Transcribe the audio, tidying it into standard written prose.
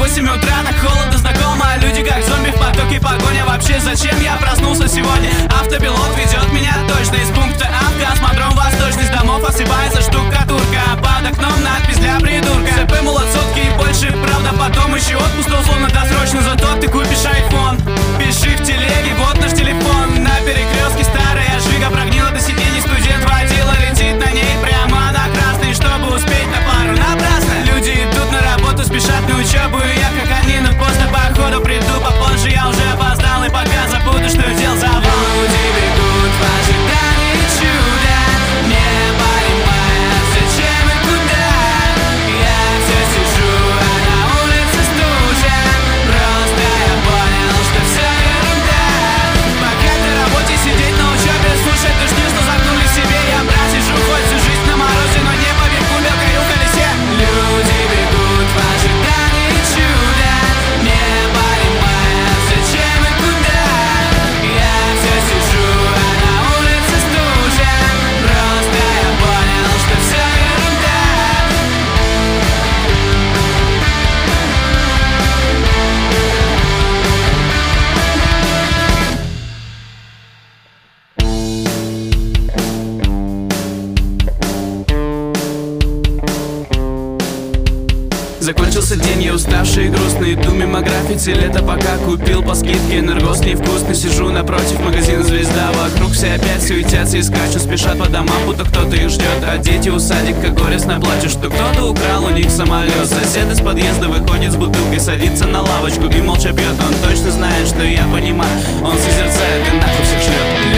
8 утра, так холодно, знакомо. Люди как зомби в потоке, погоня. Вообще зачем я проснулся сегодня? Автопилот ведет меня точно из пункта А в космодром. Восточный, с домов осыпается штукатурка, а под окном надпись для придурка. ЦП, молот, сотки и больше, правда потом еще отпуск, условно досрочно. Зато ты купишь айфон. Пиши в телеге, вот наш телефон. На перекрестке старая жига прогнила до сидений. Студент водила, летит на ней прямо на красный, чтобы успеть на пару. Напрасно люди идут на работу, спешат на учебу. И я как они, но поздно походу приду попозже. Я уже опоздал и пока забуду, что дел забыл. Люди бегут в ожидании чуда, не понимая, зачем и куда. Я все сижу, а на улице стужа. Просто я понял, что все ерунда. Пока на работе сидеть, на учебе слушать дождь, что загнули в себе. Я брат сижу хоть всю жизнь на морозе, но не поверху мелкой в колесе. Люди бегут в ожидании чуда, не понимая, зачем и куда. Я все сижу, а на улице стужа. Просто я понял, что все ерунда. Закончился день, я уставший и грустный. Иду мимо граффити, лето пока купил по скидке. Энергос невкусный, сижу напротив магазина «Звезда». Вокруг все опять суетятся и скачут, спешат по домам, будто кто-то их ждет. А дети у садика горестно плачут, что кто-то украл у них самолет. Сосед из подъезда выходит с бутылкой, садится на лавочку и молча пьет. Он точно знает, что я понимаю, он созерцает и нахуй всех шлет.